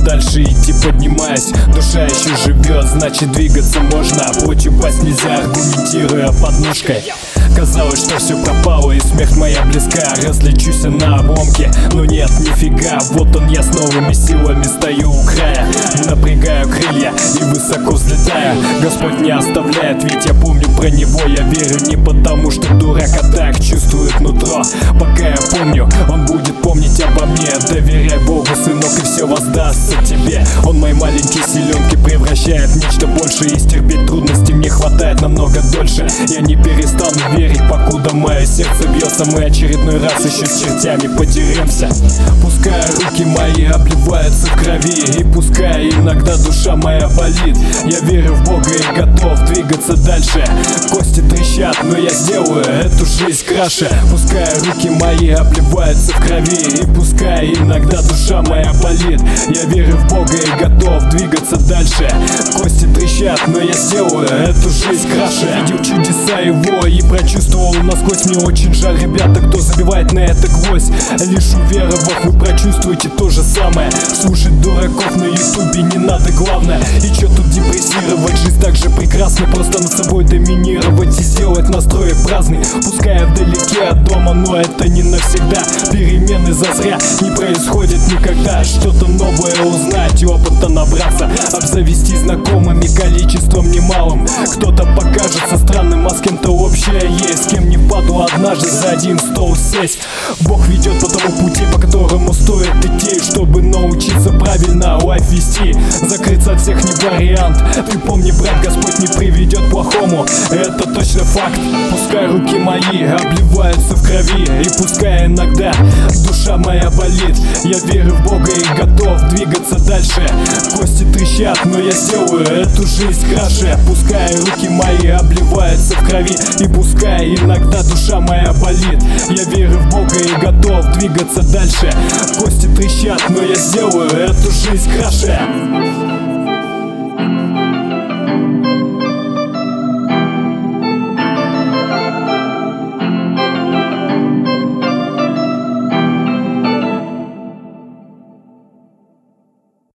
дальше идти, поднимаясь. Душа еще живет, значит двигаться можно. Прочь упасть нельзя, аргументируя подножкой. Казалось, что все пропало и смерть моя близка. Разлечусь на обломке, но нет, нифига. Вот он я с новыми силами стою у края. Напрягаю крылья и высоко взлетаю. Господь не оставляет, ведь я помню про него. Я верю не потому, что дурак, а так чувствует нутро. Пока я помню, он будет помнить обо мне. Доверяй Богу, сынок, и все воздастся тебе. Он мои маленькие силенки превращает в нечто большее. И стерпеть трудности мне хватает намного дольше. Я не перестану верить, покуда мое сердце бьется. Мы очередной раз еще с чертями подеремся. Пускай руки мои обливаются в крови, и пускай иногда душа моя болит. Я верю в Бога и готов двигаться дальше. Кости трещат, но я сделаю эту жизнь краше. Пускай руки мои обливаются в крови, и пускай иногда душа моя болит. Я верю в Бога и готов двигаться дальше. Кости трещат, но я сделаю эту жизнь краше. Видел чудеса его и прочувствовал насквозь. Мне очень жаль, ребята, кто забивает на это гвоздь. Лишь уверовав, вы прочувствуете то же самое. Слушать дураков на ютубе не надо, главное. И чё тут депрессировать, жизнь так же прекрасна. Просто над собой доминировать и сделать настрой праздный. Пускай я вдалеке от дома, но это не навсегда. Перемены зазря не происходят никогда. Что-то новое узнать и опыта набраться. Обзавестись знакомыми количеством немалым. Кто-то покажется странным, а с кем-то общее есть. С кем не впаду однажды за один стол сесть. Бог ведет по тому пути, по которому стоит идти, чтобы научиться правильно лайф вести. Закрыться от всех не вариант. Ты помни, брат, Господь не приведет к плохому. Это точно факт. Пускай руки мои обливаются в крови, и пускай иногда душа моя болит. Я верю в Бога и готов двигаться дальше. Кости трещат, но я сделаю эту жизнь краше. Пускай руки мои обливаются в крови, и пускай иногда душа моя болит. Я верю в Бога и готов двигаться дальше. Кости трещат, но я сделаю эту жизнь краше.